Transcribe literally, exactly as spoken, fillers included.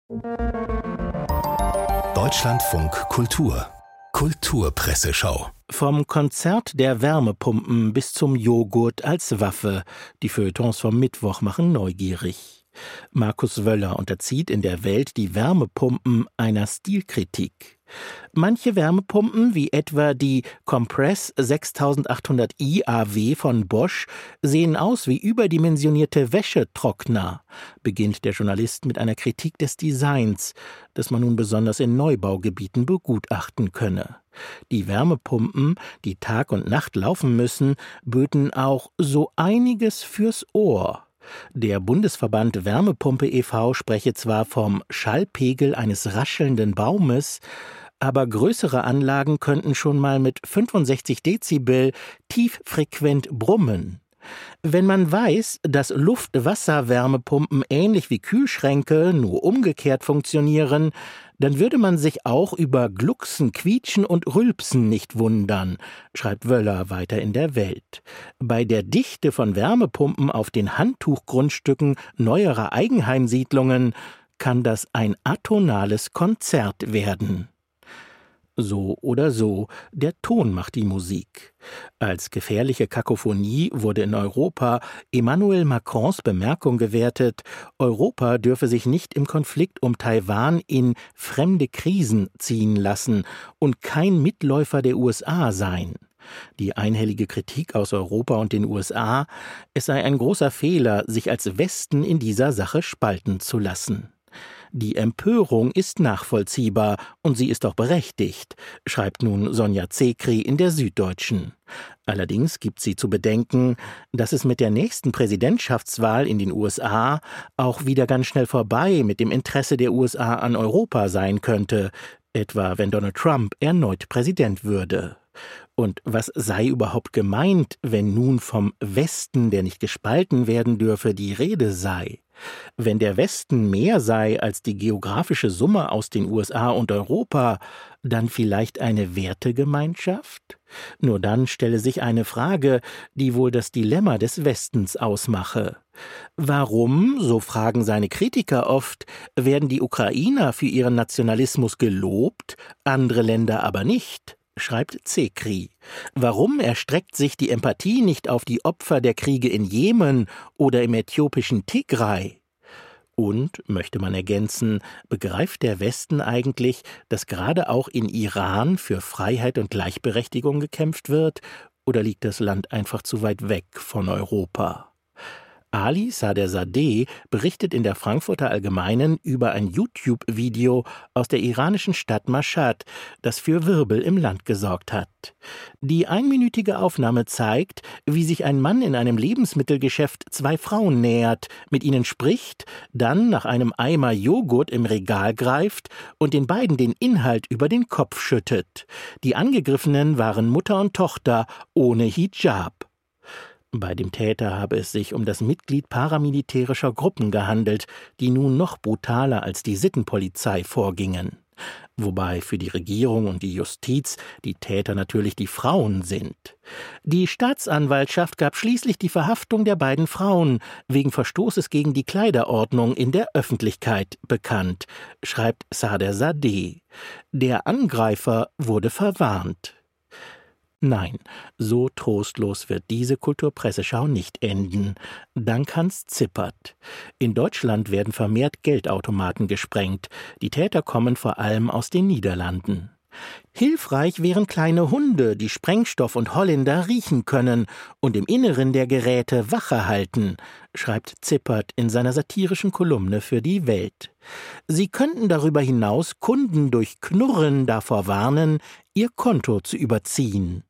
Deutschlandfunk Kultur Kulturpresseschau. Vom Konzert der Wärmepumpen bis zum Joghurt als Waffe. Die Feuilletons vom Mittwoch machen neugierig. Markus Wöller unterzieht in der Welt die Wärmepumpen einer Stilkritik. Manche Wärmepumpen, wie etwa die Compress sechstausendachthundert i A W von Bosch, sehen aus wie überdimensionierte Wäschetrockner, beginnt der Journalist mit einer Kritik des Designs, das man nun besonders in Neubaugebieten begutachten könne. Die Wärmepumpen, die Tag und Nacht laufen müssen, böten auch so einiges fürs Ohr. Der Bundesverband Wärmepumpe e V spreche zwar vom Schallpegel eines raschelnden Baumes, aber größere Anlagen könnten schon mal mit fünfundsechzig Dezibel tieffrequent brummen. Wenn man weiß, dass Luft-Wasser-Wärmepumpen ähnlich wie Kühlschränke nur umgekehrt funktionieren, dann würde man sich auch über Glucksen, Quietschen und Rülpsen nicht wundern, schreibt Wöller weiter in der Welt. Bei der Dichte von Wärmepumpen auf den Handtuchgrundstücken neuerer Eigenheimsiedlungen kann das ein atonales Konzert werden. So oder so, der Ton macht die Musik. Als gefährliche Kakophonie wurde in Europa Emmanuel Macrons Bemerkung gewertet, Europa dürfe sich nicht im Konflikt um Taiwan in fremde Krisen ziehen lassen und kein Mitläufer der U S A sein. Die einhellige Kritik aus Europa und den U S A, es sei ein großer Fehler, sich als Westen in dieser Sache spalten zu lassen. Die Empörung ist nachvollziehbar und sie ist auch berechtigt, schreibt nun Sonja Zekri in der Süddeutschen. Allerdings gibt sie zu bedenken, dass es mit der nächsten Präsidentschaftswahl in den U S A auch wieder ganz schnell vorbei mit dem Interesse der U S A an Europa sein könnte, etwa wenn Donald Trump erneut Präsident würde. Und was sei überhaupt gemeint, wenn nun vom Westen, der nicht gespalten werden dürfe, die Rede sei? Wenn der Westen mehr sei als die geografische Summe aus den U S A und Europa, dann vielleicht eine Wertegemeinschaft? Nur dann stelle sich eine Frage, die wohl das Dilemma des Westens ausmache. Warum, so fragen seine Kritiker oft, werden die Ukrainer für ihren Nationalismus gelobt, andere Länder aber nicht? Schreibt Zekri. Warum erstreckt sich die Empathie nicht auf die Opfer der Kriege in Jemen oder im äthiopischen Tigray? Und, möchte man ergänzen, begreift der Westen eigentlich, dass gerade auch in Iran für Freiheit und Gleichberechtigung gekämpft wird, oder liegt das Land einfach zu weit weg von Europa? Ali Sadegh berichtet in der Frankfurter Allgemeinen über ein YouTube-Video aus der iranischen Stadt Mashhad, das für Wirbel im Land gesorgt hat. Die einminütige Aufnahme zeigt, wie sich ein Mann in einem Lebensmittelgeschäft zwei Frauen nähert, mit ihnen spricht, dann nach einem Eimer Joghurt im Regal greift und den beiden den Inhalt über den Kopf schüttet. Die Angegriffenen waren Mutter und Tochter ohne Hijab. Bei dem Täter habe es sich um das Mitglied paramilitärischer Gruppen gehandelt, die nun noch brutaler als die Sittenpolizei vorgingen. Wobei für die Regierung und die Justiz die Täter natürlich die Frauen sind. Die Staatsanwaltschaft gab schließlich die Verhaftung der beiden Frauen wegen Verstoßes gegen die Kleiderordnung in der Öffentlichkeit bekannt, schreibt Sadegh. Der Angreifer wurde verwarnt. Nein, so trostlos wird diese Kulturpresseschau nicht enden. Dank Hans Zippert. In Deutschland werden vermehrt Geldautomaten gesprengt. Die Täter kommen vor allem aus den Niederlanden. Hilfreich wären kleine Hunde, die Sprengstoff und Holländer riechen können und im Inneren der Geräte Wache halten, schreibt Zippert in seiner satirischen Kolumne für die Welt. Sie könnten darüber hinaus Kunden durch Knurren davor warnen, ihr Konto zu überziehen.